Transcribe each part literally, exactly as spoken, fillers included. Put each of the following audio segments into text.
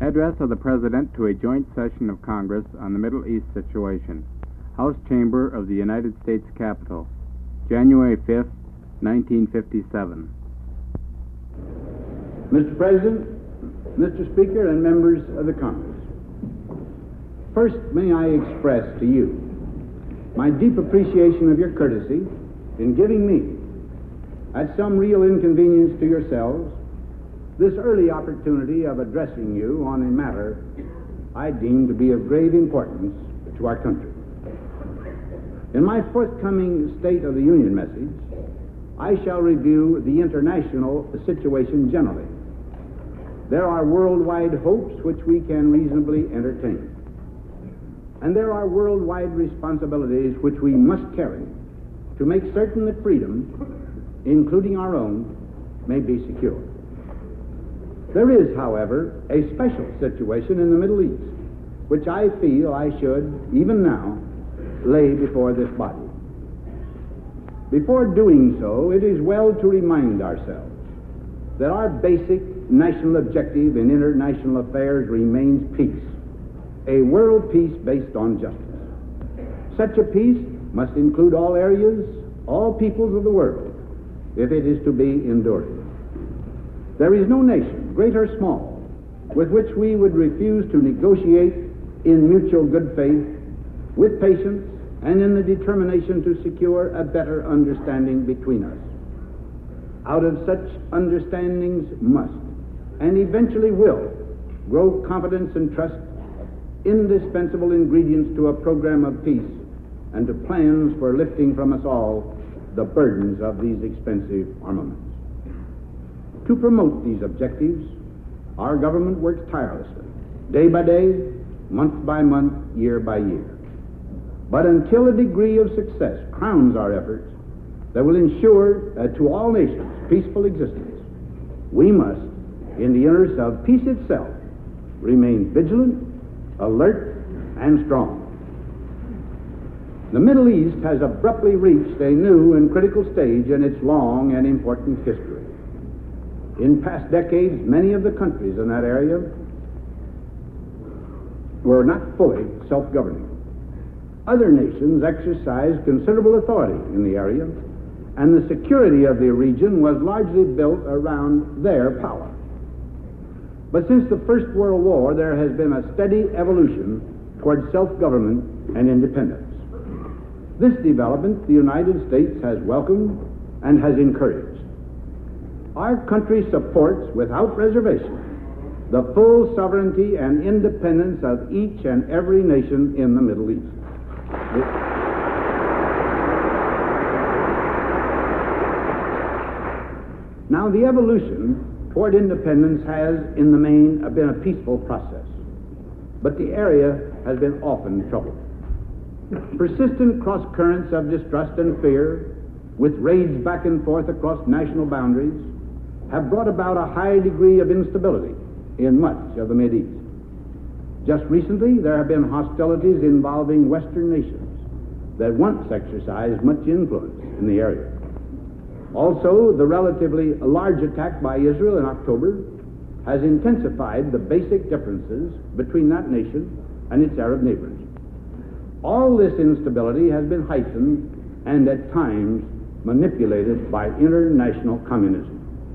Address of the President to a joint session of Congress on the Middle East situation. House Chamber of the United States Capitol, January fifth, nineteen fifty-seven. Mister President, Mister Speaker, and members of the Congress, first may I express to you my deep appreciation of your courtesy in giving me, at some real inconvenience to yourselves, this early opportunity of addressing you on a matter I deem to be of great importance to our country. In my forthcoming State of the Union message, I shall review the international situation generally. There are worldwide hopes which we can reasonably entertain. And there are worldwide responsibilities which we must carry to make certain that freedom, including our own, may be secured. There is, however, a special situation in the Middle East, which I feel I should, even now, lay before this body. Before doing so, it is well to remind ourselves that our basic national objective in international affairs remains peace, a world peace based on justice. Such a peace must include all areas, all peoples of the world, if it is to be enduring. There is no nation, great or small, with which we would refuse to negotiate in mutual good faith, with patience, and in the determination to secure a better understanding between us. Out of such understandings must, and eventually will, grow confidence and trust, indispensable ingredients to a program of peace and to plans for lifting from us all the burdens of these expensive armaments. To promote these objectives, our government works tirelessly, day by day, month by month, year by year. But until a degree of success crowns our efforts that will ensure uh, to all nations peaceful existence, we must, in the interest of peace itself, remain vigilant, alert, and strong. The Middle East has abruptly reached a new and critical stage in its long and important history. In past decades, many of the countries in that area were not fully self-governing. Other nations exercised considerable authority in the area, and the security of the region was largely built around their power. But since the First World War, there has been a steady evolution toward self-government and independence. This development the United States has welcomed and has encouraged. Our country supports, without reservation, the full sovereignty and independence of each and every nation in the Middle East. It now, the evolution toward independence has, in the main, been a peaceful process, but the area has been often troubled. Persistent cross-currents of distrust and fear, with raids back and forth across national boundaries, have brought about a high degree of instability in much of the Mideast. Just recently, there have been hostilities involving Western nations that once exercised much influence in the area. Also, the relatively large attack by Israel in October has intensified the basic differences between that nation and its Arab neighbors. All this instability has been heightened and at times manipulated by international communism.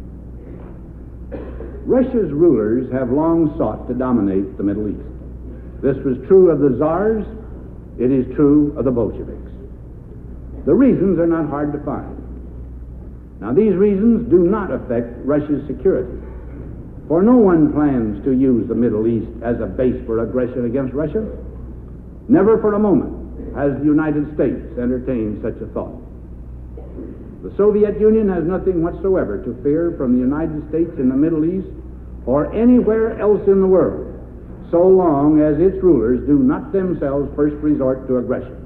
Russia's rulers have long sought to dominate the Middle East. This was true of the Tsars. It is true of the Bolsheviks. The reasons are not hard to find. Now, these reasons do not affect Russia's security, for no one plans to use the Middle East as a base for aggression against Russia. Never for a moment has the United States entertained such a thought. The Soviet Union has nothing whatsoever to fear from the United States in the Middle East or anywhere else in the world, so long as its rulers do not themselves first resort to aggression.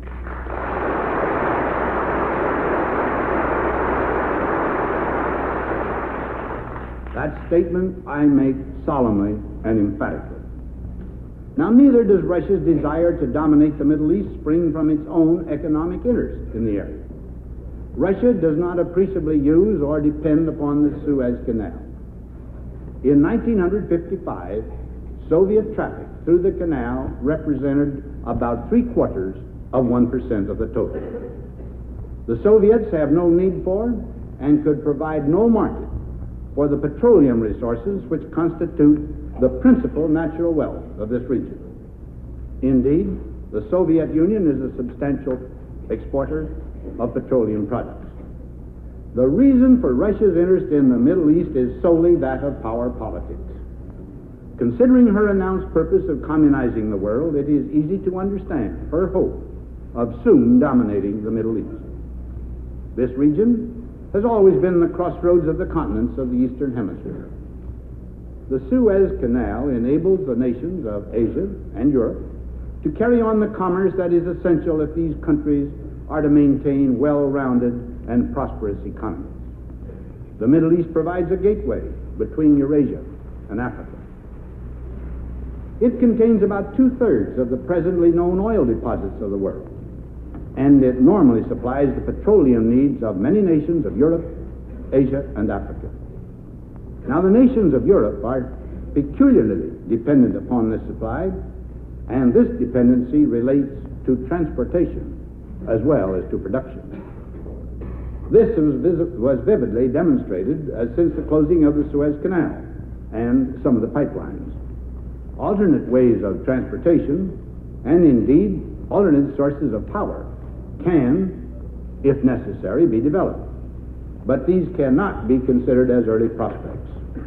That statement I make solemnly and emphatically. Now, neither does Russia's desire to dominate the Middle East spring from its own economic interest in the area. Russia does not appreciably use or depend upon the Suez Canal. In nineteen fifty-five, Soviet traffic through the canal represented about three quarters of one percent of the total. The Soviets have no need for and could provide no market for the petroleum resources which constitute the principal natural wealth of this region. Indeed, the Soviet Union is a substantial exporter of petroleum products. The reason for Russia's interest in the Middle East is solely that of power politics. Considering her announced purpose of communizing the world, it is easy to understand her hope of soon dominating the Middle East. This region has always been the crossroads of the continents of the Eastern Hemisphere. The Suez Canal enables the nations of Asia and Europe to carry on the commerce that is essential if these countries are to maintain well-rounded and prosperous economies. The Middle East provides a gateway between Eurasia and Africa. It contains about two-thirds of the presently known oil deposits of the world, and it normally supplies the petroleum needs of many nations of Europe, Asia, and Africa. Now, the nations of Europe are peculiarly dependent upon this supply, and this dependency relates to transportation as well as to production. This was, vis- was vividly demonstrated uh, since the closing of the Suez Canal and some of the pipelines. Alternate ways of transportation, and indeed alternate sources of power, can, if necessary, be developed. But these cannot be considered as early prospects.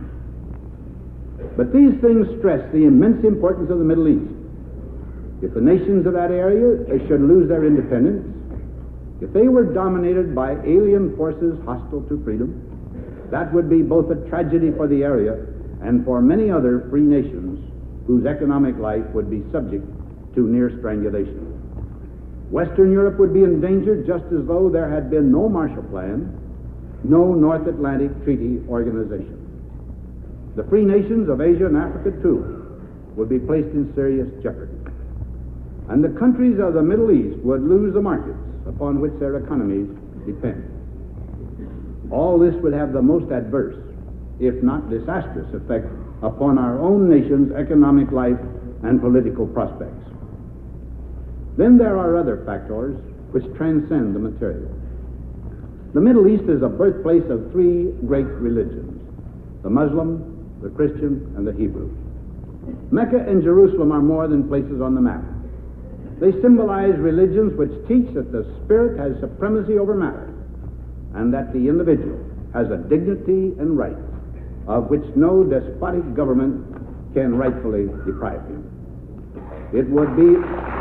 But these things stress the immense importance of the Middle East. If the nations of that area should lose their independence, if they were dominated by alien forces hostile to freedom, that would be both a tragedy for the area and for many other free nations whose economic life would be subject to near strangulation. Western Europe would be endangered just as though there had been no Marshall Plan, no North Atlantic Treaty Organization. The free nations of Asia and Africa, too, would be placed in serious jeopardy. And the countries of the Middle East would lose the markets upon which their economies depend. All this would have the most adverse, if not disastrous, effect upon our own nation's economic life and political prospects. Then there are other factors which transcend the material. The Middle East is a birthplace of three great religions: the Muslim, the Christian, and the Hebrew. Mecca and Jerusalem are more than places on the map. They symbolize religions which teach that the spirit has supremacy over matter, and that the individual has a dignity and right of which no despotic government can rightfully deprive him. It would be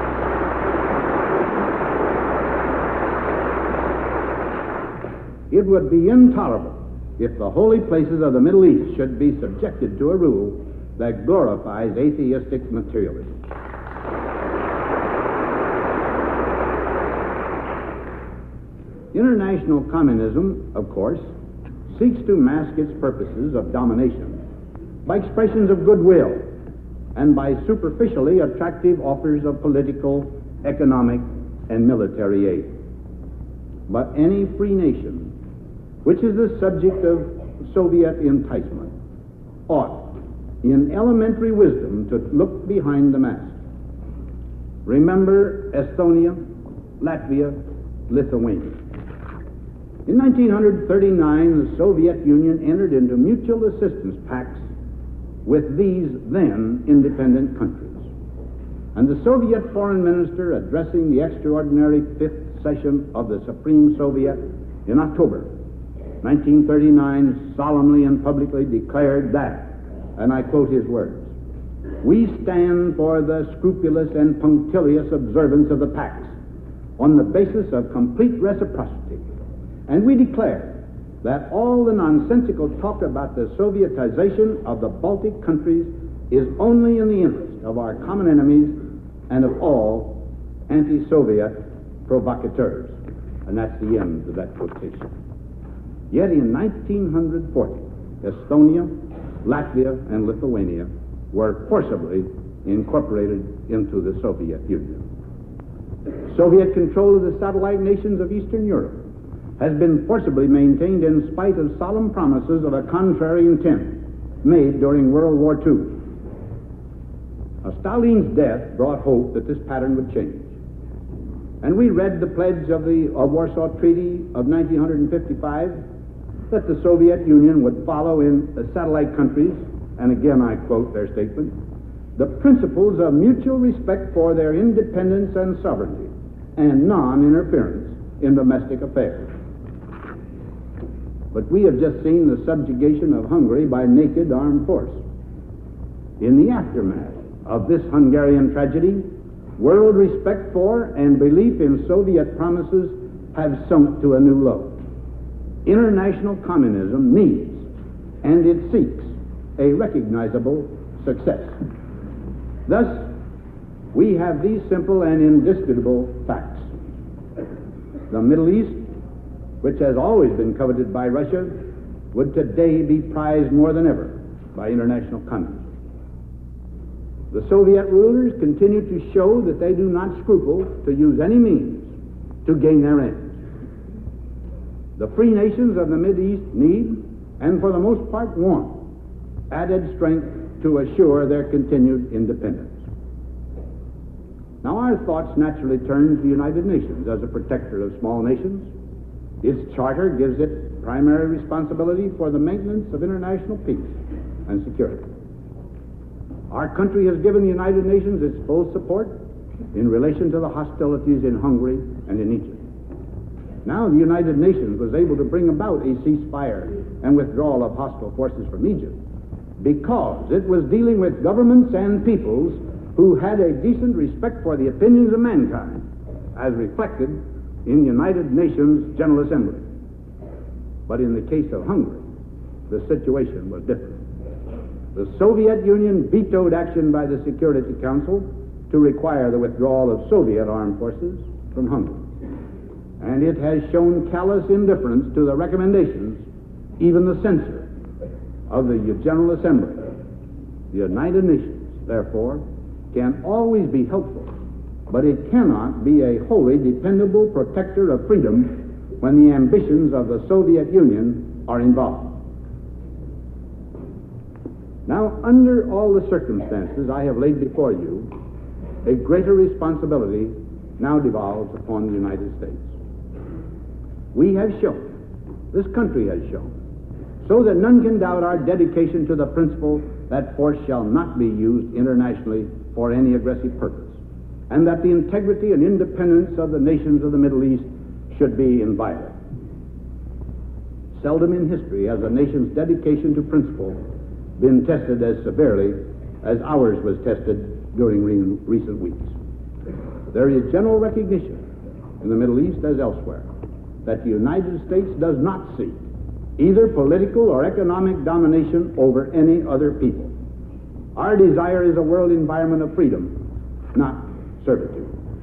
It would be intolerable if the holy places of the Middle East should be subjected to a rule that glorifies atheistic materialism. International communism, of course, seeks to mask its purposes of domination by expressions of goodwill and by superficially attractive offers of political, economic, and military aid. But any free nation which is the subject of Soviet enticement ought, in elementary wisdom, to look behind the mask. Remember Estonia, Latvia, Lithuania. In nineteen thirty-nine, the Soviet Union entered into mutual assistance pacts with these then independent countries. And the Soviet foreign minister, addressing the extraordinary fifth session of the Supreme Soviet in October nineteen thirty-nine, solemnly and publicly declared that, and I quote his words, "We stand for the scrupulous and punctilious observance of the pacts on the basis of complete reciprocity, and we declare that all the nonsensical talk about the Sovietization of the Baltic countries is only in the interest of our common enemies and of all anti-Soviet provocateurs." And that's the end of that quotation. Yet in nineteen forty, Estonia, Latvia, and Lithuania were forcibly incorporated into the Soviet Union. Soviet control of the satellite nations of Eastern Europe has been forcibly maintained in spite of solemn promises of a contrary intent made during World War Two. Now, Stalin's death brought hope that this pattern would change. And we read the pledge of the of Warsaw Treaty of nineteen fifty-five that the Soviet Union would follow in the satellite countries, and again I quote their statement, the principles of mutual respect for their independence and sovereignty and non-interference in domestic affairs. But we have just seen the subjugation of Hungary by naked armed force. In the aftermath of this Hungarian tragedy, world respect for and belief in Soviet promises have sunk to a new low. International communism needs, and it seeks, a recognizable success. Thus, we have these simple and indisputable facts. The Middle East, which has always been coveted by Russia, would today be prized more than ever by international communism. The Soviet rulers continue to show that they do not scruple to use any means to gain their ends. The free nations of the Mideast need, and for the most part want, added strength to assure their continued independence. Now our thoughts naturally turn to the United Nations as a protector of small nations. Its charter gives it primary responsibility for the maintenance of international peace and security. Our country has given the United Nations its full support in relation to the hostilities in Hungary and in Egypt. Now the United Nations was able to bring about a ceasefire and withdrawal of hostile forces from Egypt because it was dealing with governments and peoples who had a decent respect for the opinions of mankind, as reflected in the United Nations General Assembly. But in the case of Hungary, the situation was different. The Soviet Union vetoed action by the Security Council to require the withdrawal of Soviet armed forces from Hungary. And it has shown callous indifference to the recommendations, even the censure, of the General Assembly. The United Nations, therefore, can always be helpful, but it cannot be a wholly dependable protector of freedom when the ambitions of the Soviet Union are involved. Now, under all the circumstances I have laid before you, a greater responsibility now devolves upon the United States. We have shown, this country has shown, so that none can doubt our dedication to the principle that force shall not be used internationally for any aggressive purpose, and that the integrity and independence of the nations of the Middle East should be inviolate. Seldom in history has a nation's dedication to principle been tested as severely as ours was tested during re- recent weeks. There is general recognition in the Middle East as elsewhere that the United States does not seek either political or economic domination over any other people. Our desire is a world environment of freedom, not servitude.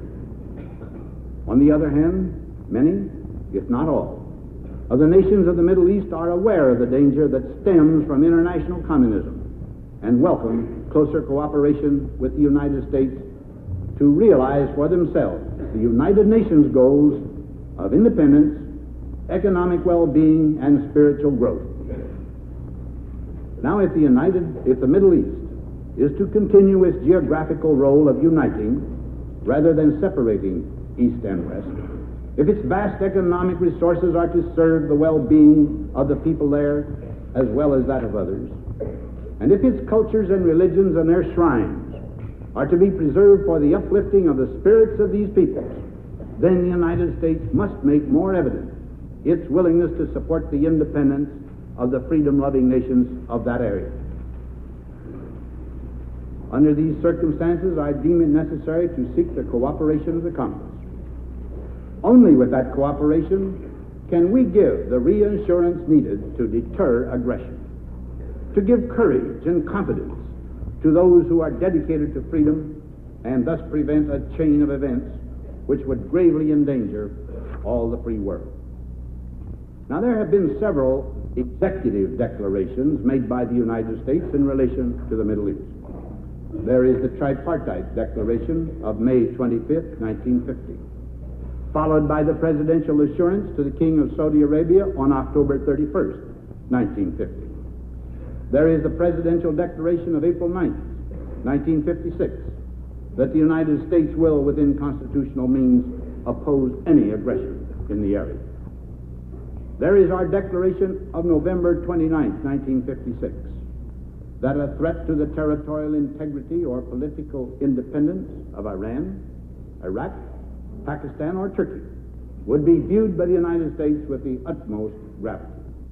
On the other hand, many, if not all, of the nations of the Middle East are aware of the danger that stems from international communism and welcome closer cooperation with the United States to realize for themselves the United Nations goals of independence, economic well-being, and spiritual growth. Now, if the United, if the Middle East is to continue its geographical role of uniting rather than separating East and West, if its vast economic resources are to serve the well-being of the people there as well as that of others, and if its cultures and religions and their shrines are to be preserved for the uplifting of the spirits of these peoples, then the United States must make more evident its willingness to support the independence of the freedom-loving nations of that area. Under these circumstances, I deem it necessary to seek the cooperation of the Congress. Only with that cooperation can we give the reassurance needed to deter aggression, to give courage and confidence to those who are dedicated to freedom, and thus prevent a chain of events which would gravely endanger all the free world. Now, there have been several executive declarations made by the United States in relation to the Middle East. There is the Tripartite Declaration of May twenty-fifth, nineteen fifty, followed by the presidential assurance to the King of Saudi Arabia on October thirty-first, nineteen fifty. There is the presidential declaration of April ninth, nineteen fifty-six, that the United States will, within constitutional means, oppose any aggression in the area. There is our declaration of November twenty-ninth, nineteen fifty-six, that a threat to the territorial integrity or political independence of Iran, Iraq, Pakistan, or Turkey would be viewed by the United States with the utmost gravity.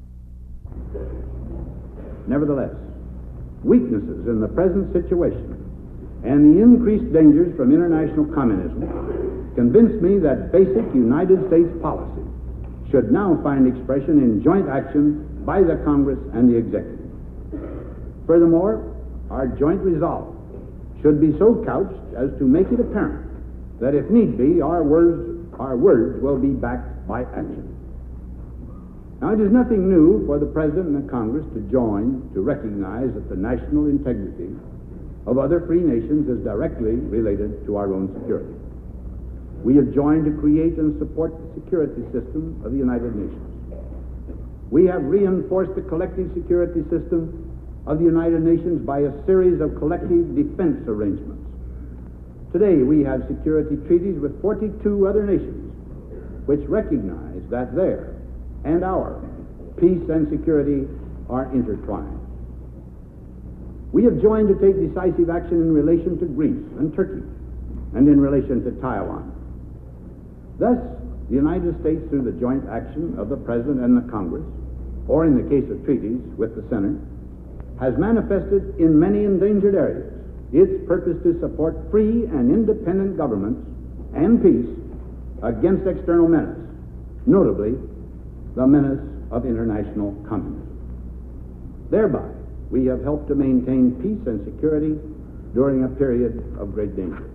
Nevertheless, weaknesses in the present situation and the increased dangers from international communism convince me that basic United States policy should now find expression in joint action by the Congress and the Executive. Furthermore, our joint resolve should be so couched as to make it apparent that if need be, our words, our words will be backed by action. Now, it is nothing new for the President and the Congress to join to recognize that the national integrity of other free nations is directly related to our own security. We have joined to create and support the security system of the United Nations. We have reinforced the collective security system of the United Nations by a series of collective defense arrangements. Today, we have security treaties with forty-two other nations which recognize that their and our peace and security are intertwined. We have joined to take decisive action in relation to Greece and Turkey and in relation to Taiwan. Thus, the United States, through the joint action of the President and the Congress, or in the case of treaties with the Senate, has manifested in many endangered areas its purpose to support free and independent governments and peace against external menace, notably the menace of international communism. Thereby, we have helped to maintain peace and security during a period of great danger.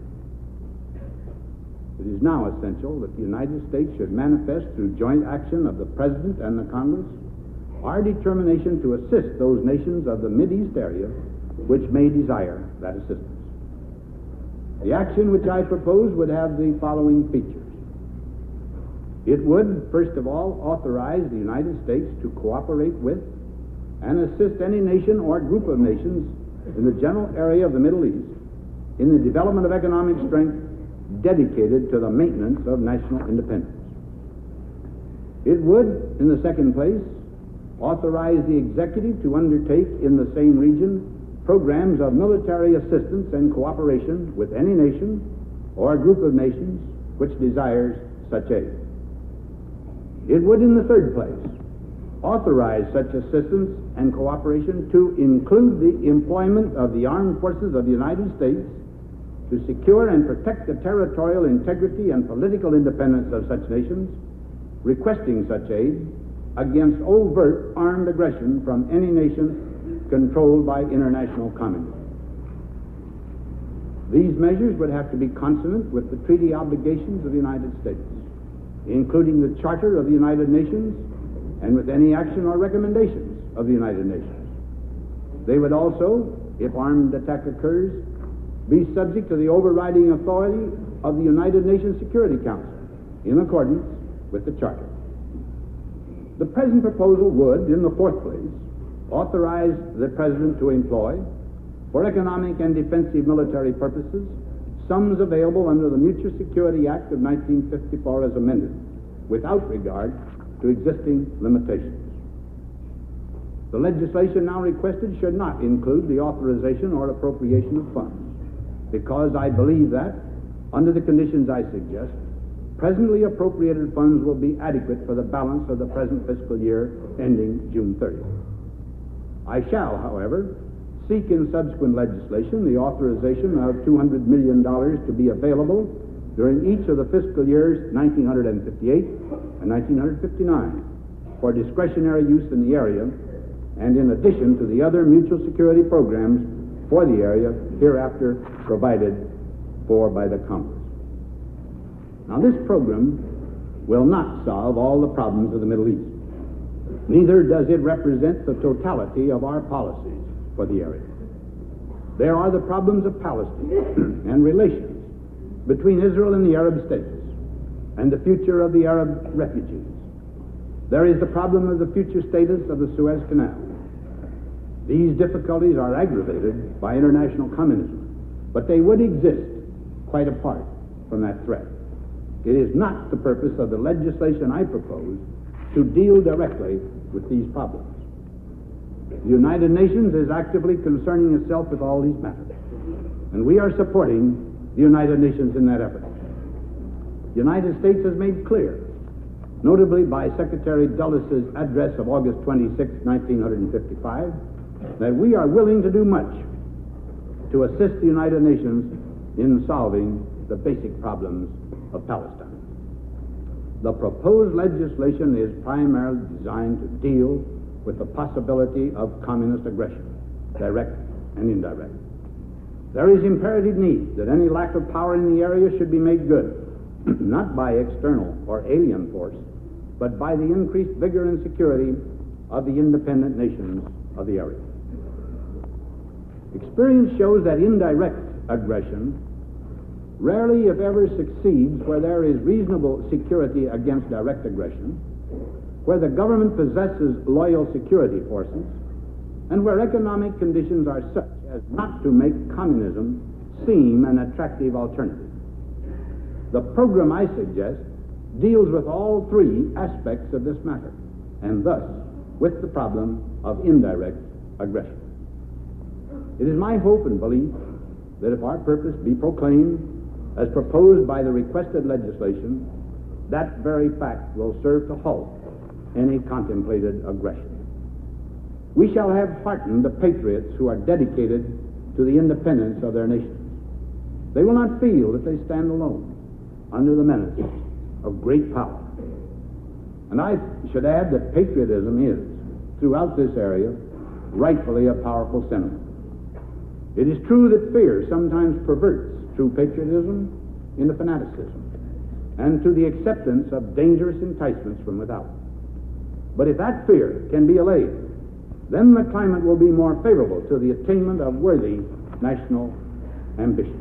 It is now essential that the United States should manifest through joint action of the President and the Congress our determination to assist those nations of the Mideast area which may desire that assistance. The action which I propose would have the following features. It would, first of all, authorize the United States to cooperate with and assist any nation or group of nations in the general area of the Middle East in the development of economic strength dedicated to the maintenance of national independence. It would, in the second place, authorize the executive to undertake in the same region programs of military assistance and cooperation with any nation or group of nations which desires such aid. It would, in the third place, authorize such assistance and cooperation to include the employment of the armed forces of the United States to secure and protect the territorial integrity and political independence of such nations requesting such aid against overt armed aggression from any nation controlled by international communism. These measures would have to be consonant with the treaty obligations of the United States, including the Charter of the United Nations and with any action or recommendations of the United Nations. They would also, if armed attack occurs, be subject to the overriding authority of the United Nations Security Council in accordance with the Charter. The present proposal would, in the fourth place, authorize the President to employ, for economic and defensive military purposes, sums available under the Mutual Security Act of nineteen fifty-four as amended, without regard to existing limitations. The legislation now requested should not include the authorization or appropriation of funds, because I believe that, under the conditions I suggest, presently appropriated funds will be adequate for the balance of the present fiscal year ending June thirtieth. I shall, however, seek in subsequent legislation the authorization of two hundred million dollars to be available during each of the fiscal years nineteen fifty-eight and nineteen fifty-nine for discretionary use in the area, and in addition to the other mutual security programs for the area hereafter provided for by the Congress. Now, this program will not solve all the problems of the Middle East. Neither does it represent the totality of our policies for the area. There are the problems of Palestine and relations between Israel and the Arab states and the future of the Arab refugees. There is the problem of the future status of the Suez Canal. These difficulties are aggravated by international communism but they would exist quite apart from that threat. It is not the purpose of the legislation I propose to deal directly with these problems. The United Nations is actively concerning itself with all these matters, and we are supporting the United Nations in that effort. The United States has made clear, notably by Secretary Dulles' address of August twenty-sixth, nineteen fifty-five, that we are willing to do much to assist the United Nations in solving the basic problems of Palestine. The proposed legislation is primarily designed to deal with the possibility of communist aggression, direct and indirect. There is imperative need that any lack of power in the area should be made good, not by external or alien force, but by the increased vigor and security of the independent nations of the area. Experience shows that indirect aggression rarely, if ever, succeeds where there is reasonable security against direct aggression, where the government possesses loyal security forces, and where economic conditions are such as not to make communism seem an attractive alternative. The program I suggest deals with all three aspects of this matter, and thus with the problem of indirect aggression. It is my hope and belief that if our purpose be proclaimed as proposed by the requested legislation, that very fact will serve to halt any contemplated aggression. We shall have heartened the patriots who are dedicated to the independence of their nations. They will not feel that they stand alone under the menace of great power. And I should add that patriotism is, throughout this area, rightfully a powerful sentiment. It is true that fear sometimes perverts true patriotism into fanaticism and to the acceptance of dangerous enticements from without. But if that fear can be allayed, then the climate will be more favorable to the attainment of worthy national ambitions.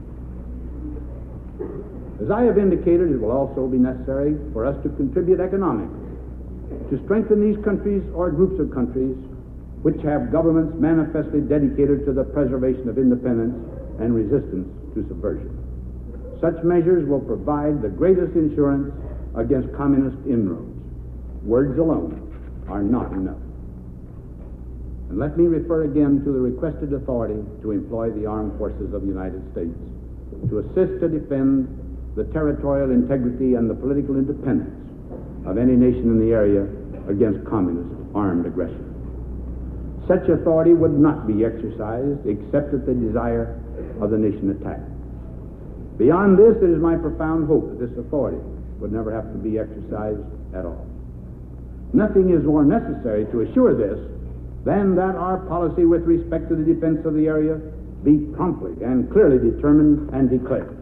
As I have indicated, it will also be necessary for us to contribute economically to strengthen these countries or groups of countries which have governments manifestly dedicated to the preservation of independence and resistance to subversion. Such measures will provide the greatest insurance against communist inroads. Words alone are not enough. And let me refer again to the requested authority to employ the armed forces of the United States to assist to defend the territorial integrity and the political independence of any nation in the area against communist armed aggression. Such authority would not be exercised except at the desire of the nation attacked. Beyond this, it is my profound hope that this authority would never have to be exercised at all. Nothing is more necessary to assure this than that our policy with respect to the defense of the area be promptly and clearly determined and declared.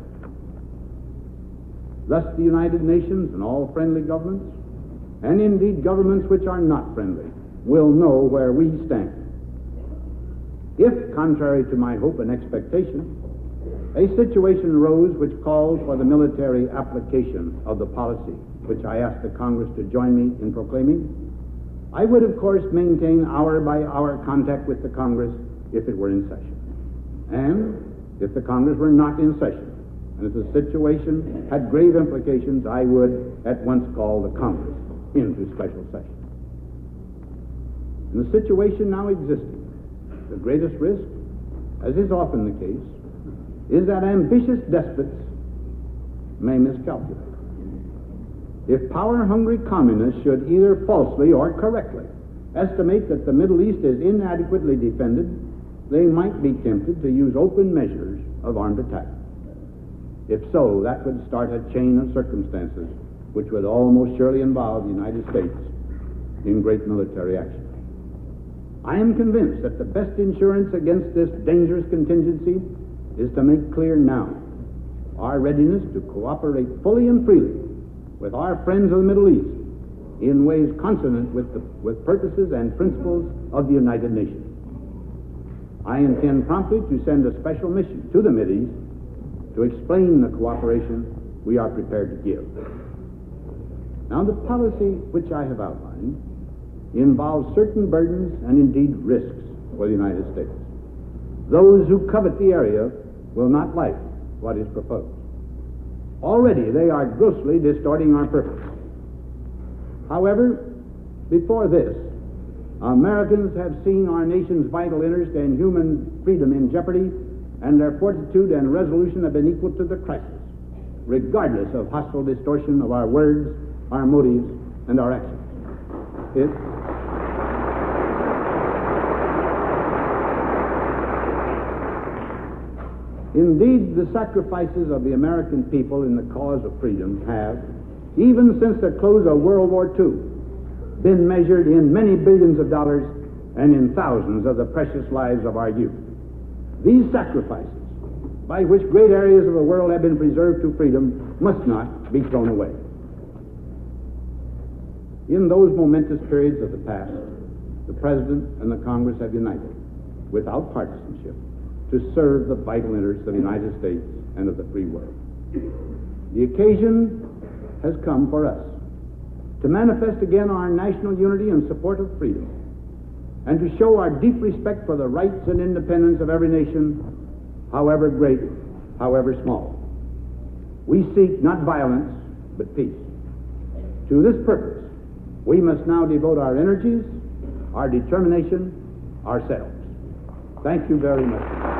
Thus the United Nations and all friendly governments, and indeed governments which are not friendly, will know where we stand. If, contrary to my hope and expectation, a situation arose which called for the military application of the policy which I asked the Congress to join me in proclaiming, I would, of course, maintain hour-by-hour contact with the Congress if it were in session. And if the Congress were not in session, and if the situation had grave implications, I would at once call the Congress into special session. In the situation now existing, the greatest risk, as is often the case, is that ambitious despots may miscalculate. If power-hungry communists should either falsely or correctly estimate that the Middle East is inadequately defended, they might be tempted to use open measures of armed attack. If so, that would start a chain of circumstances which would almost surely involve the United States in great military action. I am convinced that the best insurance against this dangerous contingency is to make clear now our readiness to cooperate fully and freely with our friends of the Middle East in ways consonant with the with purposes and principles of the United Nations. I intend promptly to send a special mission to the Middle East to explain the cooperation we are prepared to give. Now, the policy which I have outlined involves certain burdens and indeed risks for the United States. Those who covet the area will not like what is proposed. Already they are grossly distorting our purpose. However, before this, Americans have seen our nation's vital interest and human freedom in jeopardy, and their fortitude and resolution have been equal to the crisis, regardless of hostile distortion of our words, our motives, and our actions. It, Indeed, the sacrifices of the American people in the cause of freedom have, even since the close of World War Two, been measured in many billions of dollars and in thousands of the precious lives of our youth. These sacrifices, by which great areas of the world have been preserved to freedom, must not be thrown away. In those momentous periods of the past, the President and the Congress have united, without partisanship, to serve the vital interests of the United States and of the free world. The occasion has come for us to manifest again our national unity in support of freedom, and to show our deep respect for the rights and independence of every nation, however great, however small. We seek not violence, but peace. To this purpose, we must now devote our energies, our determination, ourselves. Thank you very much.